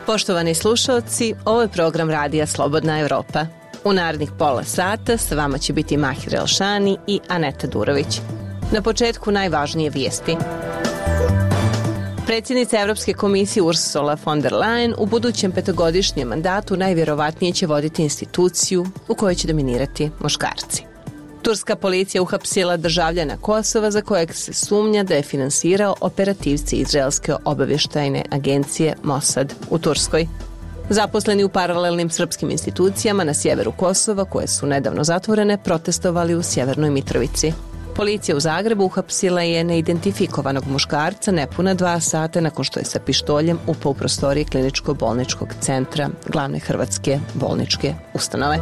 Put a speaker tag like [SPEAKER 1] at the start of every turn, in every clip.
[SPEAKER 1] Poštovani slušalci, ovo je program Radija Slobodna Evropa. U narednih pola sata sa vama će biti Mahir Elšani i Aneta Durović. Na početku najvažnije vijesti. Predsjednica Evropske komisije Ursula von der Leyen u budućem petogodišnjem mandatu najvjerovatnije će voditi instituciju u kojoj će dominirati muškarci. Turska policija uhapsila državljana Kosova za kojeg se sumnja da je finansirao operativci izraelske obavještajne agencije Mossad u Turskoj. Zaposleni u paralelnim srpskim institucijama na sjeveru Kosova, koje su nedavno zatvorene, protestovali u Sjevernoj Mitrovici. Policija u Zagrebu uhapsila je neidentifikovanog muškarca nepuna 2 sata nakon što je sa pištoljem upao u prostorije kliničko-bolničkog centra glavne hrvatske bolničke ustanove.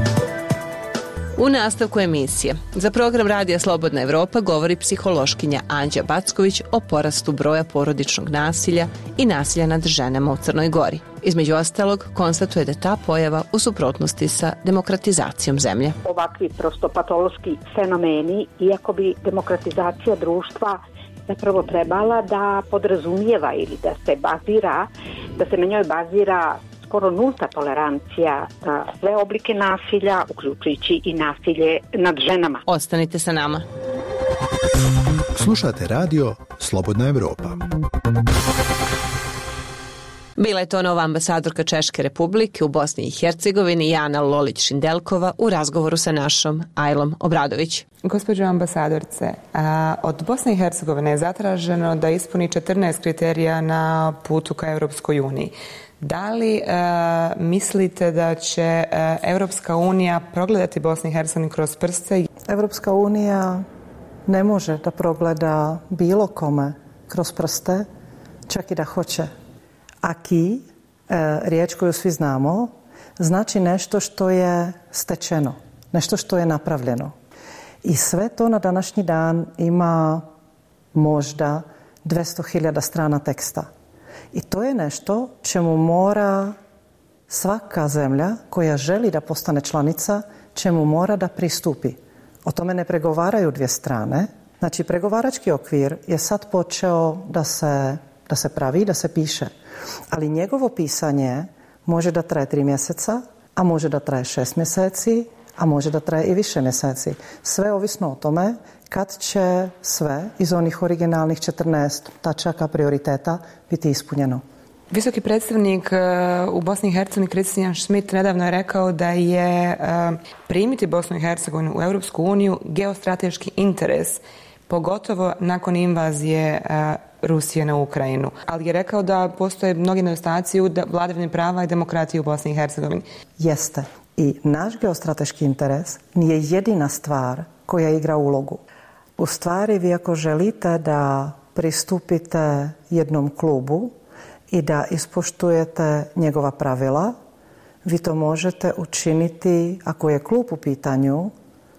[SPEAKER 1] U nastavku emisije za program Radija Slobodna Evropa govori psihološkinja Anđa Backović o porastu broja porodičnog nasilja i nasilja nad ženama u Crnoj Gori. Između ostalog, konstatuje da ta pojava u suprotnosti sa demokratizacijom zemlje.
[SPEAKER 2] Ovakvi prostopatološki fenomeni, iako bi demokratizacija društva zapravo trebala da podrazumijeva ili da se na njoj bazira skoro nulta tolerancija na sve oblike nasilja, uključujući i nasilje nad ženama.
[SPEAKER 1] Ostanite sa nama.
[SPEAKER 3] Slušate radio Slobodna Evropa.
[SPEAKER 1] Bila je to nova ambasadorka Češke Republike u Bosni i Hercegovini Jana Lolić-Šindelkova u razgovoru sa našom Ajlom Obradović.
[SPEAKER 4] Gospođo ambasadorce, od Bosne i Hercegovine je zatraženo da ispuni 14 kriterija na putu ka Europskoj uniji. Da li mislite da će Europska unija progledati Bosnu i Hercegovinu kroz prste?
[SPEAKER 5] Europska unija ne može da progleda bilo kome kroz prste, čak i da hoće. Aki, riječ koju svi znamo, znači nešto što je stečeno, nešto što je napravljeno. I sve to na današnji dan ima možda 200.000 strana teksta. I to je nešto čemu mora svaka zemlja koja želi da postane članica, čemu mora da pristupi. O tome ne pregovaraju 2 strane. Znači, pregovarački okvir je sad počeo da se pravi, da se piše. Ali njegovo pisanje može da traje 3 mjeseca, a može da traje 6 mjeseci, a može da traje i više mjeseci. Sve ovisno o tome kad će sve iz onih originalnih 14 tačaka prioriteta biti ispunjeno.
[SPEAKER 4] Visoki predstavnik u Bosni i Hercegovini Christian Schmidt nedavno je rekao da je primiti Bosnu i Hercegovinu u Europsku uniju geostrateški interes, pogotovo nakon invazije Rusije na Ukrajinu. Ali je rekao da postoje mnogi nedostaci u vladavini prava i demokratiji u Bosni i Hercegovini.
[SPEAKER 5] Jeste. I naš geostrateški interes nije jedina stvar koja igra ulogu. U stvari, vi ako želite da pristupite jednom klubu i da ispoštujete njegova pravila, vi to možete učiniti, ako je klub u pitanju,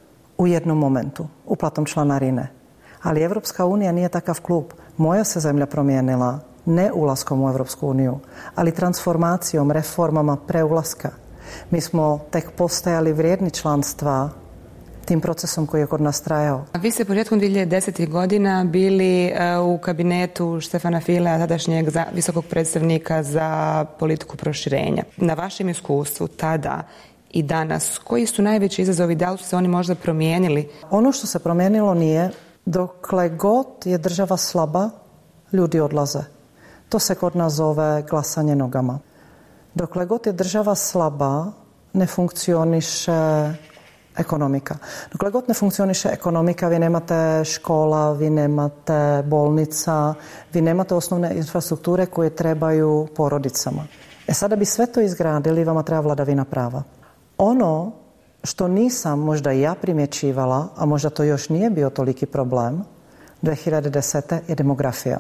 [SPEAKER 5] u jednom momentu, uplatom članarine. Ali Evropska unija nije takav klub. Moja se zemlja promijenila ne ulaskom u Evropsku uniju, ali transformacijom, reformama preulaska. Mi smo tek postajali vrijedni članstva tim procesom koji je kod nas trajao.
[SPEAKER 4] Vi ste početkom 2010. godina bili u kabinetu Štefana Filea, tadašnjeg visokog predstavnika za politiku proširenja. Na vašem iskustvu tada i danas, koji su najveći izazovi, da li su se oni možda promijenili?
[SPEAKER 5] Ono što se promijenilo nije, dokle god je država slaba, ljudi odlaze. To se kod nas zove glasanje nogama. Dokle god je država slaba, ne funkcioniše ekonomika. Dokle god ne funkcioniše ekonomika, vi nemate škola, vi nemate bolnica, vi nemate osnovne infrastrukture koje trebaju porodicama. Sada bi sve to izgradili, vama treba vladavina prava. Ono što nisam možda i ja primjećivala, a možda to još nije bio toliki problem, 2010. je demografija.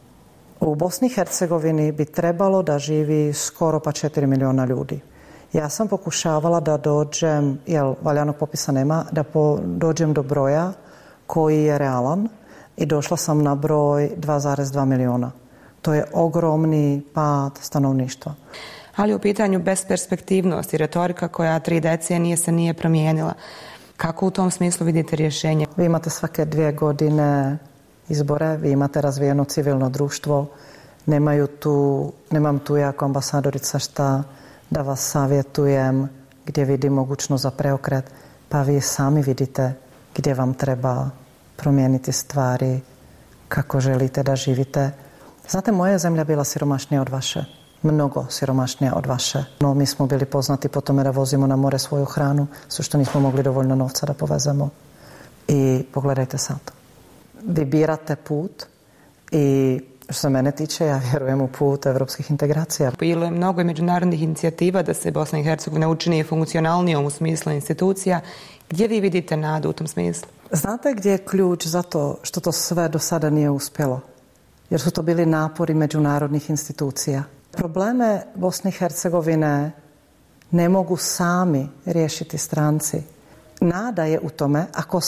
[SPEAKER 5] U Bosni i Hercegovini bi trebalo da živi skoro pa 4 miliona ljudi. Ja sam pokušavala da dođem, jer valjanog popisa nema, da dođem do broja koji je realan i došla sam na broj 2,2 miliona. To je ogromni pad stanovništva.
[SPEAKER 4] Ali u pitanju besperspektivnosti, retorika koja 3 decenije se nije promijenila. Kako u tom smislu vidite rješenje?
[SPEAKER 5] Vi imate svake 2 godine izbore, vi imate razvijeno civilno društvo, Nemam tu jako ambasadorica šta da vas savjetujem gdje vidim mogućnost za preokret, pa vi sami vidite gdje vam treba promijeniti stvari, kako želite da živite. Znate, moja zemlja bila siromašnija od vaše. Mnogo siromašnija od vaše. No, mi smo bili poznati po tome da vozimo na more svoju hranu, sve što nismo mogli dovoljno novca da povezemo. I pogledajte sad. Vi birate put i što se mene tiče, ja vjerujem u put evropskih integracija.
[SPEAKER 4] Bilo je mnogo međunarodnih inicijativa da se Bosna i Hercegovina učini funkcionalnijom u smislu institucija. Gdje vi vidite nadu u tom smislu?
[SPEAKER 5] Znate gdje je ključ za to što to sve do sada nije uspjelo? Jer su to bili napori međunarodnih institucija. Probleme Bosne i Hercegovine ne mogu sami riješiti stranci. Nada je u tome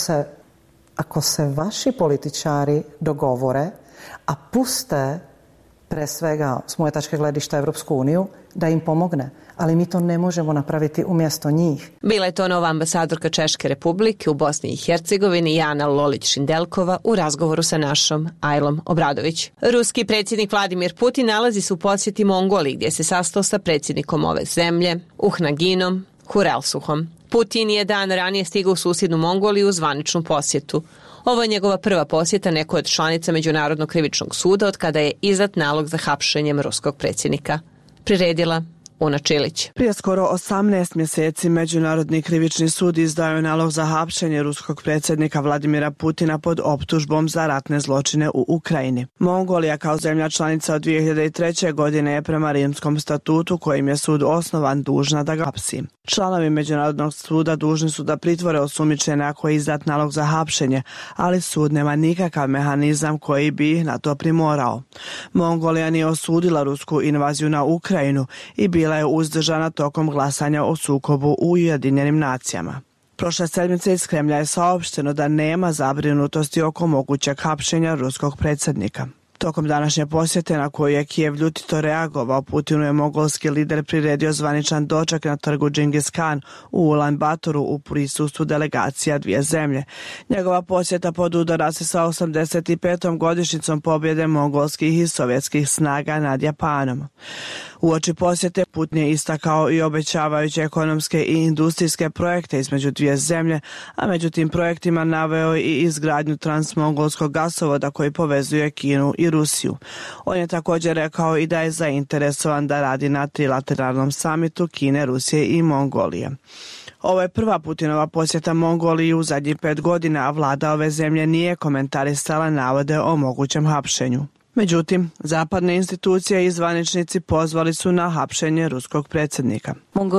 [SPEAKER 5] ako se vaši političari dogovore, a puste pre svega s moje tačke gledišta Evropsku uniju, da im pomogne. Ali mi to ne možemo napraviti umjesto njih.
[SPEAKER 1] Bila je to nova ambasadorka Češke republike u Bosni i Hercegovini Jana Lolić-Šindelkova u razgovoru sa našom Ajlom Obradović. Ruski predsjednik Vladimir Putin nalazi se u posjeti Mongoliji gdje se sastao sa predsjednikom ove zemlje, Uhnaginom Hurelsuhom. Putin je dan ranije stigao u susjednu Mongoliju u zvaničnu posjetu. Ovo je njegova prva posjeta nekoj od članica Međunarodnog krivičnog suda od kada je izdat nalog za hapšenjem ruskog predsjednika. Priredila Una Čilić.
[SPEAKER 6] Prije skoro 18 mjeseci Međunarodni krivični sud izdao je nalog za hapšenje ruskog predsjednika Vladimira Putina pod optužbom za ratne zločine u Ukrajini. Mongolija kao zemlja članica od 2003. godine je prema Rimskom statutu kojim je sud osnovan dužna da ga hapsi. Članovi Međunarodnog suda dužni su da pritvore osumnjičene ako je izdat nalog za hapšenje, ali sud nema nikakav mehanizam koji bi ih na to primorao. Mongolija nije osudila rusku invaziju na Ukrajinu i bila je uzdržana tokom glasanja o sukobu u Ujedinjenim nacijama. Prošle sedmice iz Kremlja je saopšteno da nema zabrinutosti oko mogućeg hapšenja ruskog predsjednika. Tokom današnje posjete na koju je Kijev ljutito reagovao, Putinu je mongolski lider priredio zvaničan doček na trgu Džingis Khan u Ulan Batoru u prisustvu delegacija dvije zemlje. Njegova posjeta podudara se sa 85. godišnjicom pobjede mongolskih i sovjetskih snaga nad Japanom. Uoči posjete Putin je istakao i obećavajuće ekonomske i industrijske projekte između dvije zemlje, a među tim projektima naveo i izgradnju transmongolskog gasovoda koji povezuje Kinu i Rusiju. On je također rekao i da je zainteresovan da radi na trilateralnom samitu Kine, Rusije i Mongolije. Ovo je prva Putinova posjeta Mongoliji u zadnjih 5 godina, a vlada ove zemlje nije komentarisala navode o mogućem hapšenju. Međutim, zapadne institucije i zvaničnici pozvali su na hapšenje ruskog predsjednika.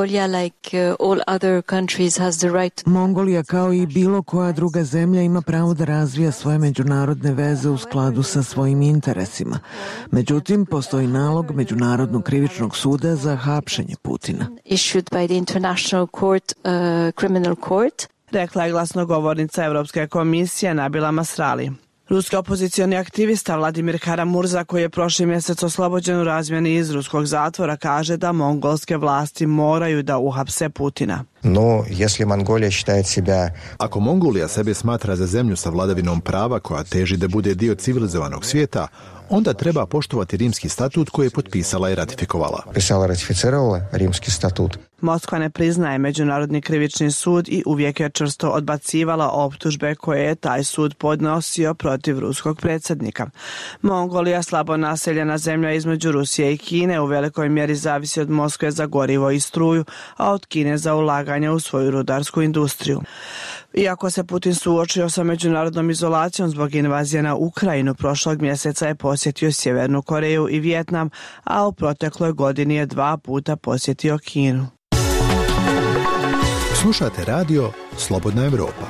[SPEAKER 7] Mongolija kao i bilo koja druga zemlja ima pravo da razvija svoje međunarodne veze u skladu sa svojim interesima. Međutim, postoji nalog Međunarodnog krivičnog suda za hapšenje Putina.
[SPEAKER 6] Rekla je glasnogovornica Europske komisije Nabila Masrali. Ruski opozicioni aktivista Vladimir Karamurza, koji je prošli mjesec oslobođen u razmjeni iz ruskog zatvora, kaže da mongolske vlasti moraju da uhapse Putina.
[SPEAKER 3] Ako Mongolija sebe smatra za zemlju sa vladavinom prava koja teži da bude dio civilizovanog svijeta, onda treba poštovati Rimski statut koji je potpisala i ratifikovala.
[SPEAKER 6] Moskva ne priznaje Međunarodni krivični sud i uvijek je čvrsto odbacivala optužbe koje je taj sud podnosio protiv ruskog predsjednika. Mongolija, slabo naseljena zemlja između Rusije i Kine, u velikoj mjeri zavisi od Moskve za gorivo i struju, a od Kine za ulaganje u svoju rudarsku industriju. Iako se Putin suočio sa međunarodnom izolacijom zbog invazije na Ukrajinu, prošlog mjeseca je posjetio Sjevernu Koreju i Vijetnam, a u protekloj godini je 2 puta posjetio Kinu.
[SPEAKER 3] Slušate radio Slobodna Evropa.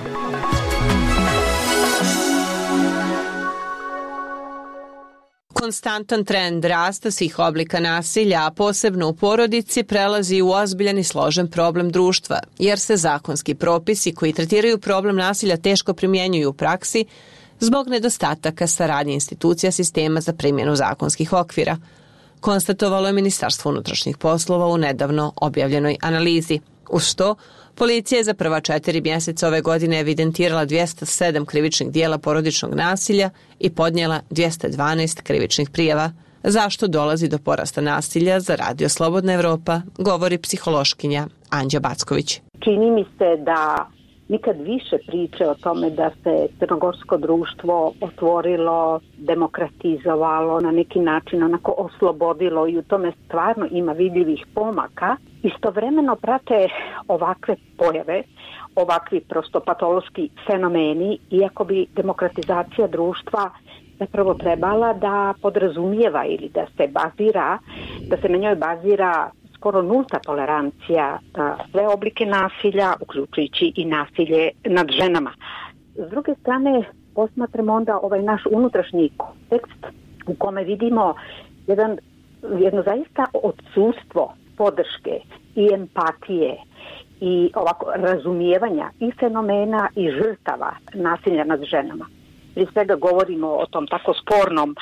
[SPEAKER 1] Konstantan trend rasta svih oblika nasilja, a posebno u porodici, prelazi u ozbiljan i složen problem društva, jer se zakonski propisi koji tretiraju problem nasilja teško primjenjuju u praksi zbog nedostataka saradnje institucija sistema za primjenu zakonskih okvira, konstatovalo je Ministarstvo unutrašnjih poslova u nedavno objavljenoj analizi. Uz što, policija je za prva 4 mjeseca ove godine evidentirala 207 krivičnih dijela porodičnog nasilja i podnijela 212 krivičnih prijava, Zašto dolazi do porasta nasilja, za Radio Slobodna Evropa govori psihološkinja Anđa Backović.
[SPEAKER 2] Čini mi se da nikad više priče o tome da se crnogorsko društvo otvorilo, demokratizovalo, na neki način onako oslobodilo i u tome stvarno ima vidljivih pomaka. Istovremeno prate ovakve pojave, ovakvi prosto patološki fenomeni, iako bi demokratizacija društva zapravo trebala da podrazumijeva ili da se bazira, da se na njoj bazira skoro nulta tolerancija na sve oblike nasilja, uključujući i nasilje nad ženama. S druge strane, posmatramo onda ovaj naš unutrašnji kontekst u kome vidimo jedno zaista odsustvo podrške i empatije i ovako razumijevanja i fenomena i žrtava nasilja nad ženama. Prije svega govorimo o tom tako spornom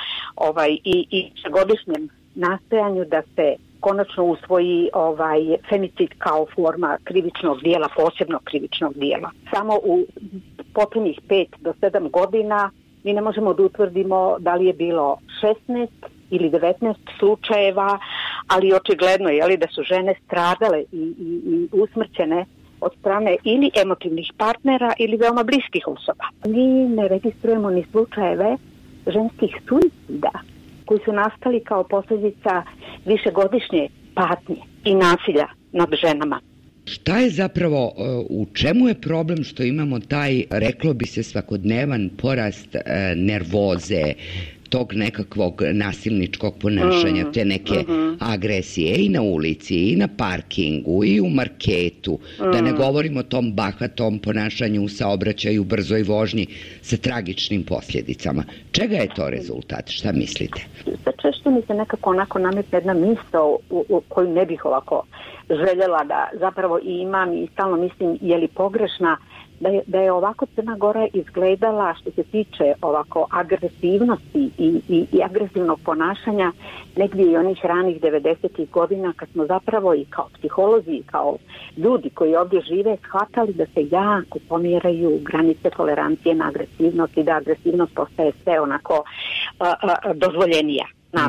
[SPEAKER 2] i godišnjem nastojanju da se konačno usvoji femicid kao forma krivičnog dijela, posebnog krivičnog dijela. Samo u posljednjih 5 do 7 godina mi ne možemo da utvrdimo da li je bilo 16 ili 19 slučajeva, ali očigledno je da su žene stradale i usmrćene od strane ili emotivnih partnera ili veoma bliskih osoba. Mi ne registrujemo ni slučajeve ženskih suicida koji su nastali kao posljedica višegodišnje patnje i nasilja nad ženama.
[SPEAKER 8] Šta je zapravo, u čemu je problem što imamo taj, reklo bi se, svakodnevan porast nervoze, tog nekakvog nasilničkog ponašanja, te neke agresije i na ulici, i na parkingu, i u marketu, da ne govorimo o tom bahatom ponašanju u saobraćaju, brzoj vožnji sa tragičnim posljedicama. Čega je to rezultat? Šta mislite?
[SPEAKER 2] Često mi se nekako onako nametne jedna misao u koju ne bih ovako željela da zapravo i imam i stalno mislim je li pogrešna, da je ovako Crna Gora izgledala što se tiče ovako agresivnosti i agresivnog ponašanja negdje i onih ranih 90-ih godina kad smo zapravo i kao psiholozi i kao ljudi koji ovdje žive shvatali da se jako pomjeraju granice tolerancije na agresivnost i da agresivnost postaje sve onako dozvoljenija.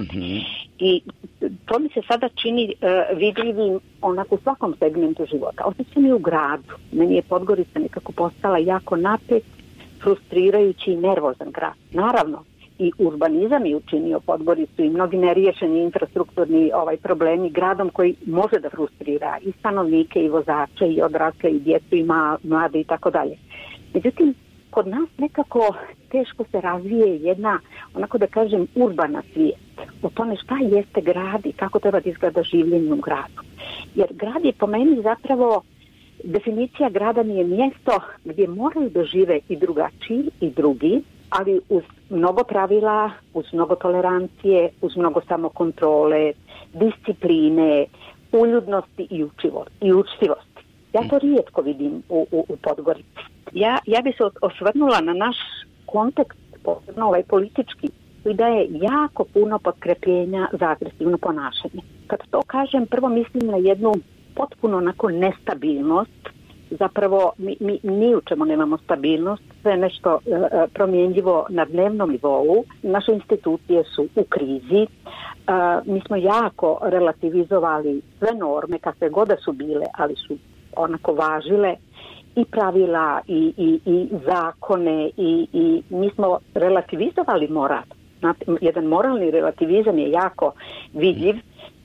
[SPEAKER 2] I to mi se sada čini vidljivim onako u svakom segmentu života. Osjećam i u gradu. Meni je Podgorica nekako postala jako napet, frustrirajući i nervozan grad. Naravno, i urbanizam je učinio Podgoricu i mnogi neriješeni infrastrukturni problemi gradom koji može da frustrira i stanovnike i vozače i odrasle i djecu i mlade i tako dalje. Međutim, kod nas nekako teško se razvije jedna, onako da kažem, urbana svijest o tome šta jeste grad i kako treba da izgleda življenje u gradu. Jer grad je po meni zapravo, definicija grada mi je mjesto gdje moraju da žive i drugačiji i drugi, ali uz mnogo pravila, uz mnogo tolerancije, uz mnogo samokontrole, discipline, uljudnosti i učtivosti. Ja to rijetko vidim u Podgorici. Ja bi se osvrnula na naš kontekst, posebno politički, i da je jako puno potkrepljenja za agresivno ponašanje. Kad to kažem, prvo mislim na jednu potpuno onako nestabilnost. Zapravo mi ni u čemu nemamo stabilnost, sve nešto promjenjivo na dnevnom nivou. Naše institucije su u krizi. Mi smo jako relativizovali sve norme, kakve god da su bile, ali su onako važile i pravila i zakone i mi smo relativizovali moral. Jedan moralni relativizam je jako vidljiv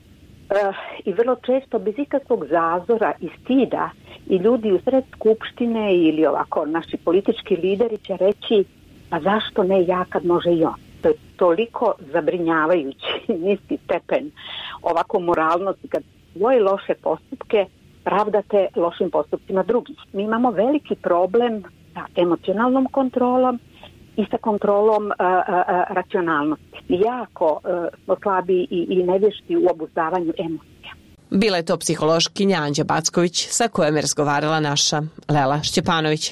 [SPEAKER 2] i vrlo često bez ikakvog zazora i stida i ljudi u sred skupštine ili ovako naši politički lideri će reći a zašto ne ja kad može i on. To je toliko zabrinjavajući niski stepen ovako moralnosti kad svoje loše postupke pravdate lošim postupcima drugih. Mi imamo veliki problem sa emocionalnom kontrolom i sa kontrolom racionalnosti. Jako smo slabi i nevješti u obuzdavanju emocija.
[SPEAKER 1] Bila je to psihološkinja Anđa Backović sa kojom je razgovarala naša Lela Šćepanović.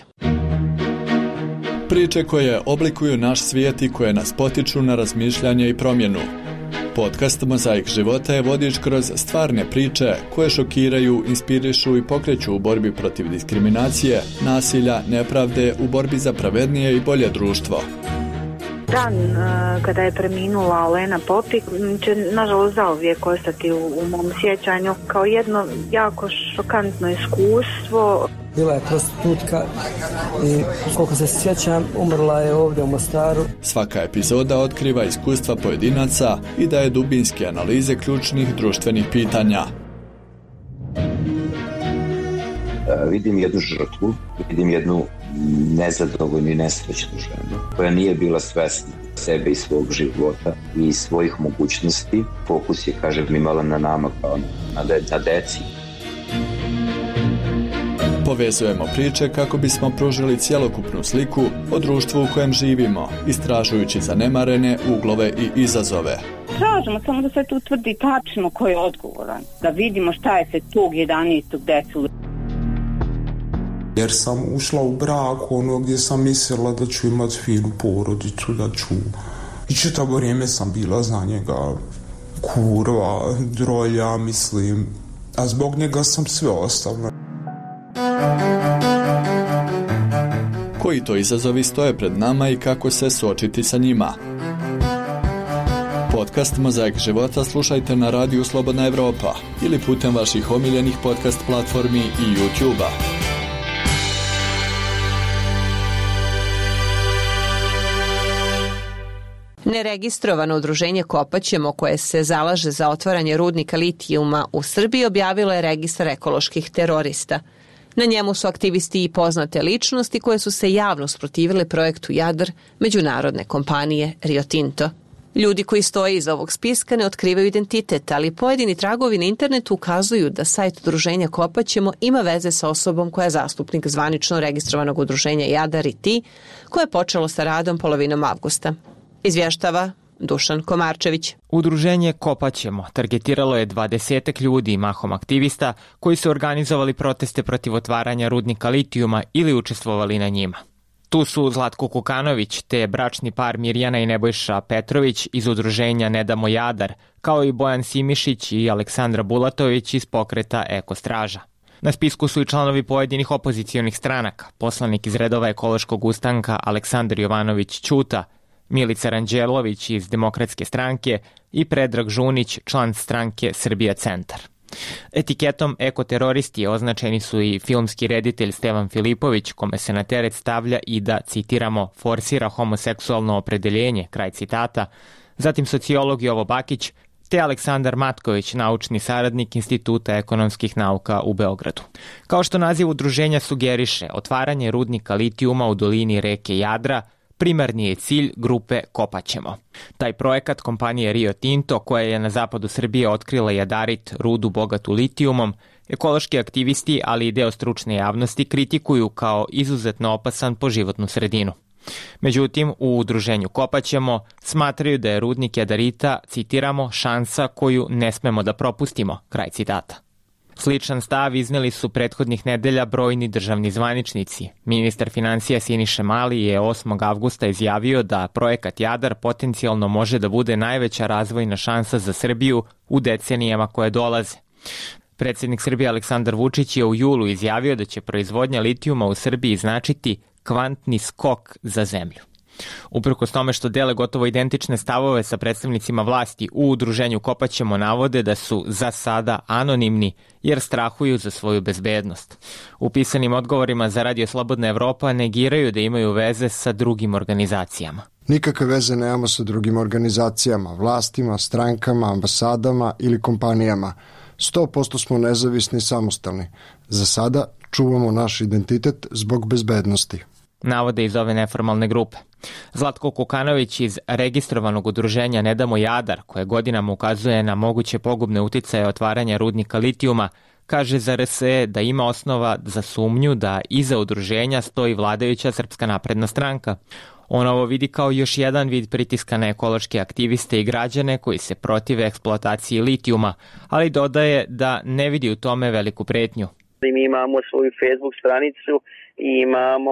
[SPEAKER 9] Priče koje oblikuju naš svijet i koje nas potiču na razmišljanje i promjenu. Podcast Mozaik života je vodič kroz stvarne priče koje šokiraju, inspirišu i pokreću u borbi protiv diskriminacije, nasilja, nepravde, u borbi za pravednije i bolje društvo.
[SPEAKER 2] Dan kada je preminula Olena Popik će nažalost zauvijek ostati u mom sjećanju kao jedno jako šokantno iskustvo.
[SPEAKER 10] Bila je prostitutka i koliko se sjećam umrla je ovdje u Mostaru.
[SPEAKER 9] Svaka epizoda otkriva iskustva pojedinaca i daje dubinske analize ključnih društvenih pitanja.
[SPEAKER 11] Vidim jednu žrtvu, vidim jednu nezadovoljnu i nesrećnu ženu koja nije bila svesna sebe i svog života i svojih mogućnosti. Fokus je, kažem, imala na nama kao na deci.
[SPEAKER 9] Povezujemo priče kako bismo pružili cjelokupnu sliku o društvu u kojem živimo, istražujući zanemarene uglove i izazove.
[SPEAKER 12] Tražimo samo da se tu utvrdi tačno ko je odgovoran, da vidimo šta je se tog 11. desilo.
[SPEAKER 13] Jer sam ušla u brak gdje sam mislila da ću imati finu porodicu, da ću... I čitavo vrijeme sam bila za njega kurva, drolja, mislim. A zbog njega sam sve ostavila.
[SPEAKER 9] Koji to izazovi stoje pred nama i kako se suočiti sa njima? Podcast Mozaik života slušajte na radiju Slobodna Evropa ili putem vaših omiljenih podcast platformi i YouTube-a.
[SPEAKER 1] Neregistrovano udruženje Kopaćemo, koje se zalaže za otvaranje rudnika litijuma u Srbiji, objavilo je registar ekoloških terorista. Na njemu su aktivisti i poznate ličnosti koje su se javno usprotivile projektu Jadar međunarodne kompanije Rio Tinto. Ljudi koji stoje iza ovog spiska ne otkrivaju identitet, ali pojedini tragovi na internetu ukazuju da sajt udruženja Kopaćemo ima veze sa osobom koja je zastupnik zvanično registrovanog udruženja Jadar i ti, koje je počelo sa radom polovinom avgusta. Izvještava Dušan Komarčević.
[SPEAKER 14] Udruženje Kopaćemo targetiralo je 20 ljudi, mahom aktivista, koji su organizovali proteste protiv otvaranja rudnika litijuma ili učestvovali na njima. Tu su Zlatko Kukanović te bračni par Mirjana i Nebojša Petrović iz udruženja Ne damo Jadar, kao i Bojan Simišić i Aleksandra Bulatović iz pokreta Eko Straža. Na spisku su i članovi pojedinih opozicionih stranaka, poslanik iz redova ekološkog ustanka Aleksandar Jovanović Ćuta, Milica Ranđelović iz Demokratske stranke i Predrag Žunić, član stranke Srbija Centar. Etiketom ekoteroristi označeni su i filmski reditelj Stevan Filipović, kome se na teret stavlja i da, citiramo, forsira homoseksualno opredeljenje, kraj citata, zatim sociolog Jovo Bakić, te Aleksandar Matković, naučni saradnik Instituta ekonomskih nauka u Beogradu. Kao što naziv udruženja sugeriše, otvaranje rudnika litijuma u dolini reke Jadra primarni je cilj grupe Kopaćemo. Taj projekat kompanije Rio Tinto, koja je na zapadu Srbije otkrila jadarit, rudu bogatu litijumom, ekološki aktivisti, ali i deo stručne javnosti kritikuju kao izuzetno opasan po životnu sredinu. Međutim, u udruženju Kopaćemo smatraju da je rudnik jadarita, citiramo, šansa koju ne smemo da propustimo, kraj citata. Sličan stav izneli su prethodnih nedelja brojni državni zvaničnici. Ministar financija Siniša Mali je 8. avgusta izjavio da projekat Jadar potencijalno može da bude najveća razvojna šansa za Srbiju u decenijama koje dolaze. Predsjednik Srbije Aleksandar Vučić je u julu izjavio da će proizvodnja litijuma u Srbiji značiti kvantni skok za zemlju. Uprkos tome što dele gotovo identične stavove sa predstavnicima vlasti, u udruženju Kopaćemo navode da su za sada anonimni jer strahuju za svoju bezbednost. U pisanim odgovorima za Radio Slobodna Evropa negiraju da imaju veze sa drugim organizacijama.
[SPEAKER 15] Nikakve veze nemamo sa drugim organizacijama, vlastima, strankama, ambasadama ili kompanijama. 100% smo nezavisni i samostalni. Za sada čuvamo naš identitet zbog bezbednosti,
[SPEAKER 14] navode iz ove neformalne grupe. Zlatko Kukanović iz registrovanog udruženja Ne damo Jadar, koje godinama ukazuje na moguće pogubne uticaje otvaranja rudnika litijuma, kaže za RSE da ima osnova za sumnju da iza udruženja stoji vladajuća Srpska napredna stranka. On ovo vidi kao još jedan vid pritiska na ekološke aktiviste i građane koji se protive eksploataciji litijuma, ali dodaje da ne vidi u tome veliku pretnju.
[SPEAKER 16] Mi imamo svoju Facebook stranicu i imamo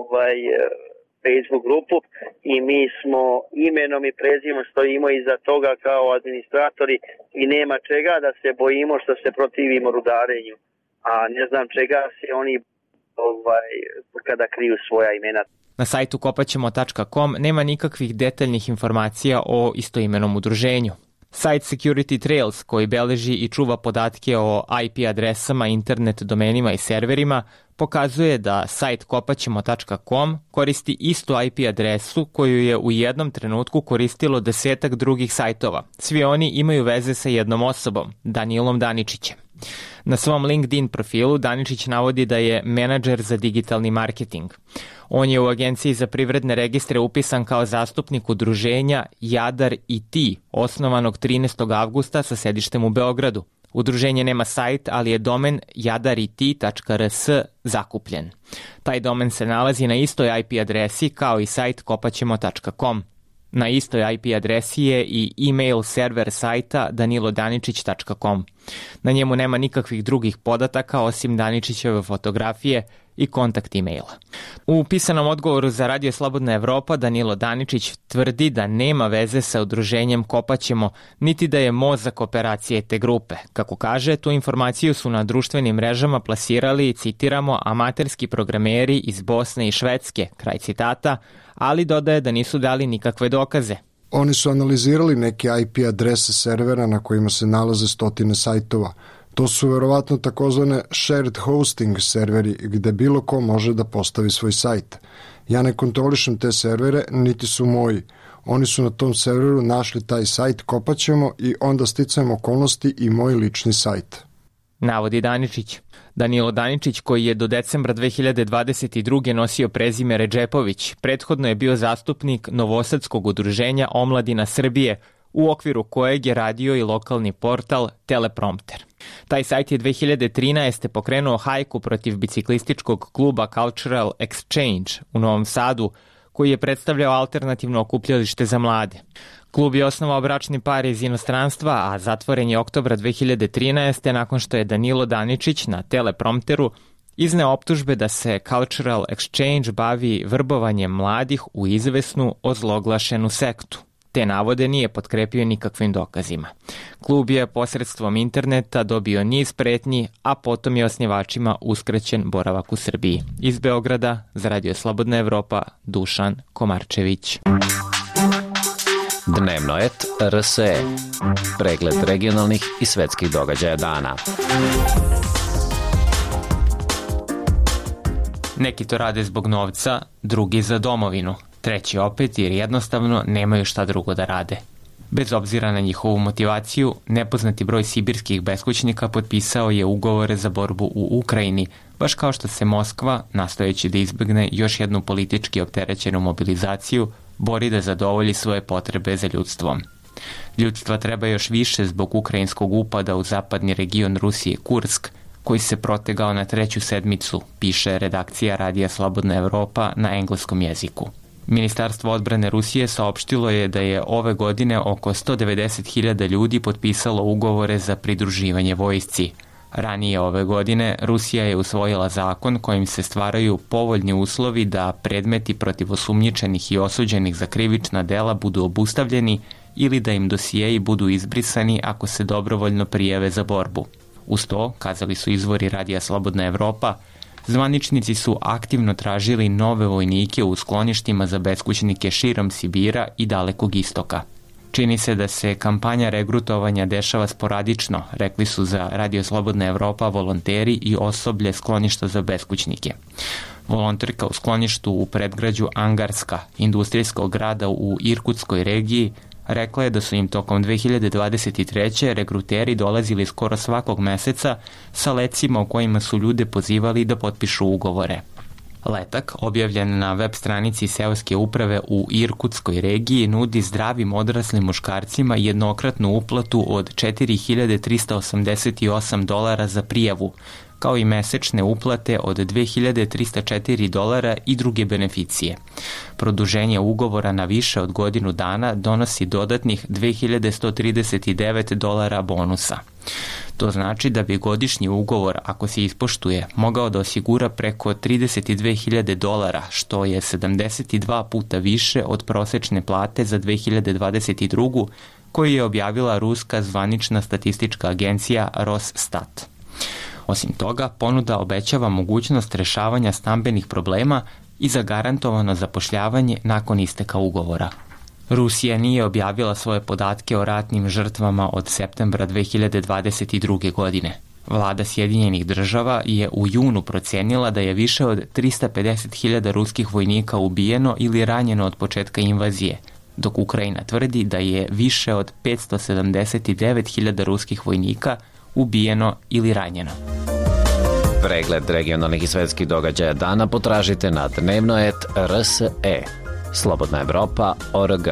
[SPEAKER 16] Facebook grupu i mi smo imenom i prezimom stojimo iza toga kao administratori i nema čega da se bojimo što se protivimo rudarenju. A ne znam čega se oni kada kriju svoja imena.
[SPEAKER 14] Na sajtu kopaćemo.com nema nikakvih detaljnih informacija o istoimenom udruženju. Sajt Security Trails, koji beleži i čuva podatke o IP adresama, internet domenima i serverima, pokazuje da sajt kopaćemo.com koristi istu IP adresu koju je u jednom trenutku koristilo 10 drugih sajtova. Svi oni imaju veze sa jednom osobom, Danilom Daničićem. Na svom LinkedIn profilu Daničić navodi da je menadžer za digitalni marketing. On je u Agenciji za privredne registre upisan kao zastupnik udruženja Jadar IT, osnovanog 13. avgusta sa sedištem u Beogradu. Udruženje nema sajt, ali je domen jadarit.rs zakupljen. Taj domen se nalazi na istoj IP adresi kao i sajt kopaćemo.com. Na istoj IP adresi je i e-mail server sajta danilodaničić.com. Na njemu nema nikakvih drugih podataka osim Daničićeve fotografije i kontakt e-maila. U pisanom odgovoru za Radio Slobodna Evropa Danilo Daničić tvrdi da nema veze sa udruženjem Kopaćemo, niti da je mozak operacije te grupe. Kako kaže, tu informaciju su na društvenim mrežama plasirali, citiramo, amaterski programeri iz Bosne i Švedske, kraj citata, ali dodaje da nisu dali nikakve dokaze.
[SPEAKER 15] Oni su analizirali neke IP adrese servera na kojima se nalaze stotine sajtova. To su verovatno takozvane shared hosting serveri gde bilo ko može da postavi svoj sajt. Ja ne kontrolišem te servere, niti su moji. Oni su na tom serveru našli taj sajt Kopaćemo i onda sticajem okolnosti i moj lični sajt.
[SPEAKER 14] Navodi Daničić. Danilo Daničić, koji je do decembra 2022. nosio prezime Redžepović, prethodno je bio zastupnik Novosadskog udruženja Omladina Srbije, u okviru kojeg je radio i lokalni portal Teleprompter. Taj sajt je 2013. pokrenuo hajku protiv biciklističkog kluba Cultural Exchange u Novom Sadu, koji je predstavljao alternativno okupljalište za mlade. Klub je osnovao bračni par iz inostranstva, a zatvoren je oktobra 2013. nakon što je Danilo Daničić na Teleprompteru izneo optužbe da se Cultural Exchange bavi vrbovanjem mladih u izvesnu ozloglašenu sektu. Te navode nije potkrepio nikakvim dokazima. Klub je posredstvom interneta dobio niz pretnji, a potom je osnivačima uskraćen boravak u Srbiji. Iz Beograda, za Radio Slobodna Evropa, Dušan Komarčević.
[SPEAKER 17] Dnevnoet RSE. Pregled regionalnih i svetskih događaja dana.
[SPEAKER 14] Neki to rade zbog novca, drugi za domovinu. Treći opet jer jednostavno nemaju šta drugo da rade. Bez obzira na njihovu motivaciju, nepoznati broj sibirskih beskućnika potpisao je ugovore za borbu u Ukrajini, baš kao što se Moskva, nastojeći da izbegne još jednu politički opterećenu mobilizaciju, bori da zadovolji svoje potrebe za ljudstvom. Ljudstva treba još više zbog ukrajinskog upada u zapadni region Rusije Kursk, koji se protegao na 3. sedmicu, piše redakcija Radija Slobodna Evropa na engleskom jeziku. Ministarstvo odbrane Rusije saopštilo je da je ove godine oko 190.000 ljudi potpisalo ugovore za pridruživanje vojsci. Ranije ove godine Rusija je usvojila zakon kojim se stvaraju povoljni uslovi da predmeti protiv osumnjičenih i osuđenih za krivična dela budu obustavljeni ili da im dosijeji budu izbrisani ako se dobrovoljno prijave za borbu. Uz to, kazali su izvori Radija Slobodna Evropa, zvaničnici su aktivno tražili nove vojnike u skloništima za beskućnike širom Sibira i Dalekog istoka. Čini se da se kampanja regrutovanja dešava sporadično, rekli su za Radio Slobodna Evropa volonteri i osoblje skloništa za beskućnike. Volonterka u skloništu u predgrađu Angarska, industrijskog grada u Irkutskoj regiji, rekla je da su im tokom 2023. regruteri dolazili skoro svakog meseca sa lecima u kojima su ljude pozivali da potpišu ugovore. Letak, objavljen na web stranici seoske uprave u Irkutskoj regiji, nudi zdravim odraslim muškarcima jednokratnu uplatu od $4.388 za prijavu, kao i mesečne uplate od $2.304 i druge beneficije. Produženje ugovora na više od godinu dana donosi dodatnih $2.139 bonusa. To znači da bi godišnji ugovor, ako se ispoštuje, mogao da osigura preko $32.000, što je 72 puta više od prosečne plate za 2022. koju je objavila ruska zvanična statistička agencija Rosstat. Osim toga, ponuda obećava mogućnost rešavanja stambenih problema i zagarantovano zapošljavanje nakon isteka ugovora. Rusija nije objavila svoje podatke o ratnim žrtvama od septembra 2022. godine. Vlada Sjedinjenih država je u junu procenila da je više od 350.000 ruskih vojnika ubijeno ili ranjeno od početka invazije, dok Ukrajina tvrdi da je više od 579.000 ruskih vojnika ubijeno ili ranjeno.
[SPEAKER 17] Pregled regionalnih i svetskih događaja dana potražite na dnevno.rs.e. Slobodna Evropa.org.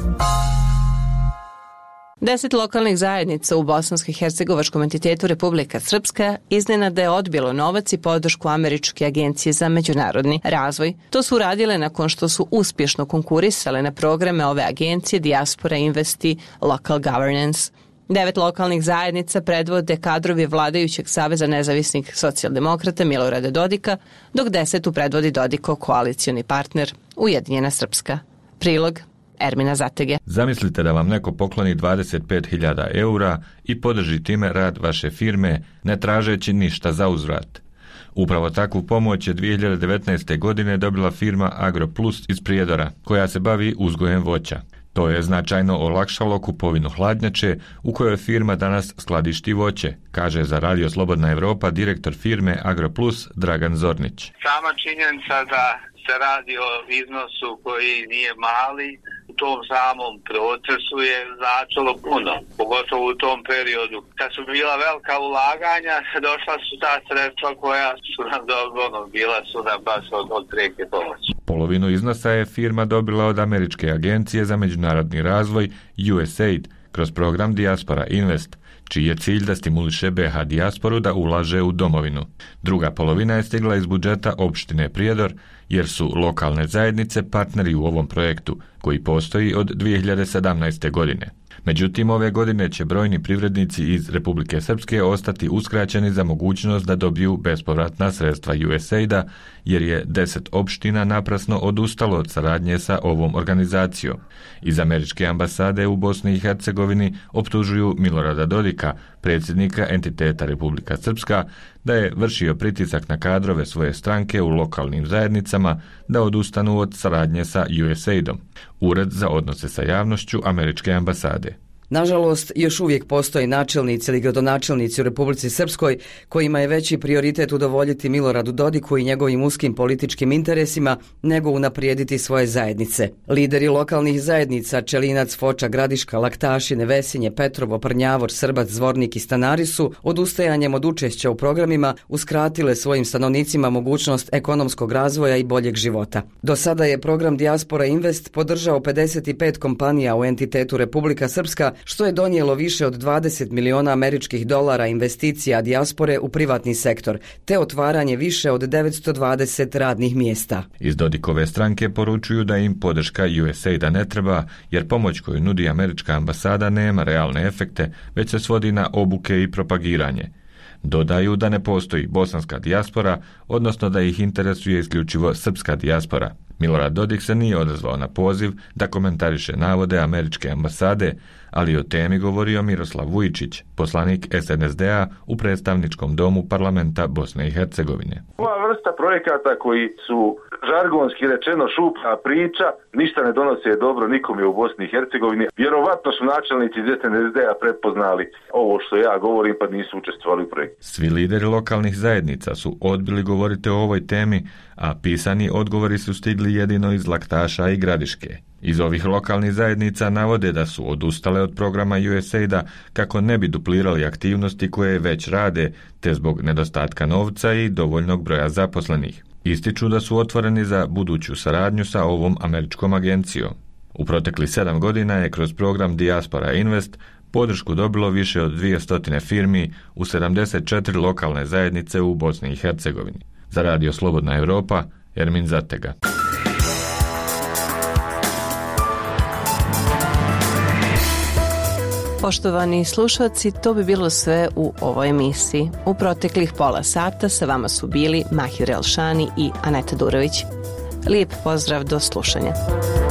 [SPEAKER 1] 10 lokalnih zajednica u bosansko-hercegovačkom entitetu Republika Srpska iznenada je odbilo novac i podršku Američke agencije za međunarodni razvoj. To su uradile nakon što su uspješno konkurisale na programe ove agencije Diaspora Invest i Local Governance. 9 lokalnih zajednica predvode kadrovi vladajućeg Saveza nezavisnih socijaldemokrata Milorada Dodika, dok 10 predvodi Dodikov koalicioni partner Ujedinjena Srpska. Prilog Ermina Zatege.
[SPEAKER 18] Zamislite da vam neko pokloni 25.000 eura i podrži time rad vaše firme, ne tražeći ništa za uzvrat. Upravo takvu pomoć je 2019. godine dobila firma AgroPlus iz Prijedora, koja se bavi uzgojem voća. To je značajno olakšalo kupovinu hladnjače u kojoj firma danas skladišti voće, kaže za Radio Slobodna Evropa direktor firme AgroPlus Dragan Zornić.
[SPEAKER 19] Sama činjenica da se radi o iznosu koji nije mali, u tom samom procesu je značilo puno, pogotovo u tom periodu. Kad su bila velika ulaganja, došla su ta sredstva koja su nam bila su nam baš od prijeke pomoći.
[SPEAKER 18] Polovinu iznosa je firma dobila od Američke agencije za međunarodni razvoj USAID kroz program Diaspora Invest, čiji je cilj da stimuliše BiH dijasporu da ulaže u domovinu. Druga polovina je stigla iz budžeta opštine Prijedor, jer su lokalne zajednice partneri u ovom projektu, koji postoji od 2017. godine. Međutim, ove godine će brojni privrednici iz Republike Srpske ostati uskraćeni za mogućnost da dobiju bespovratna sredstva USAID-a, jer je 10 opština naprasno odustalo od saradnje sa ovom organizacijom. Iz Američke ambasade u Bosni i Hercegovini optužuju Milorada Dodika, predsjednika entiteta Republika Srpska, da je vršio pritisak na kadrove svoje stranke u lokalnim zajednicama da odustanu od saradnje sa USAID-om. Ured za odnose sa javnošću Američke ambasade.
[SPEAKER 20] Nažalost, još uvijek postoje načelnici ili gradonačelnici u Republici Srpskoj kojima je veći prioritet udovoljiti Miloradu Dodiku i njegovim uskim političkim interesima nego unaprijediti svoje zajednice. Lideri lokalnih zajednica Čelinac, Foča, Gradiška, Laktaši, Nevesinje, Petrovo, Prnjavor, Srbac, Zvornik i Stanari su odustajanjem od učešća u programima uskratile svojim stanovnicima mogućnost ekonomskog razvoja i boljeg života. Do sada je program Diaspora Invest podržao 55 kompanija u entitetu Republika Srpska, što je donijelo više od 20 miliona američkih dolara investicija dijaspore u privatni sektor, te otvaranje više od 920 radnih mjesta.
[SPEAKER 18] Iz Dodikove stranke poručuju da im podrška USAID-a ne treba, jer pomoć koju nudi Američka ambasada nema realne efekte, već se svodi na obuke i propagiranje. Dodaju da ne postoji bosanska dijaspora, odnosno da ih interesuje isključivo srpska dijaspora. Milorad Dodik se nije odazvao na poziv da komentariše navode Američke ambasade, ali o temi govorio Miroslav Vujičić, poslanik SNSD-a u predstavničkom domu parlamenta Bosne i Hercegovine.
[SPEAKER 21] Ova vrsta projekata koji su žargonski rečeno šuplja priča, ništa ne donose dobro nikome u Bosni i Hercegovini. Vjerovatno su načelnici iz SNSD-a prepoznali ovo što ja govorim pa nisu učestvovali u projektu.
[SPEAKER 18] Svi lideri lokalnih zajednica su odbili govoriti o ovoj temi, a pisani odgovori su stigli jedino iz Laktaša i Gradiške. Iz ovih lokalnih zajednica navode da su odustale od programa USAID-a kako ne bi duplirali aktivnosti koje već rade, te zbog nedostatka novca i dovoljnog broja zaposlenih. Ističu da su otvoreni za buduću saradnju sa ovom američkom agencijom. U protekli 7 godina je kroz program Diaspora Invest podršku dobilo više od 200 firmi u 74 lokalne zajednice u Bosni i Hercegovini. Za Radio Slobodna Evropa, Ermin Zatega.
[SPEAKER 1] Poštovani slušalci, to bi bilo sve u ovoj emisiji. U proteklih pola sata sa vama su bili Mahir Elšani i Aneta Durović. Lijep pozdrav, do slušanja.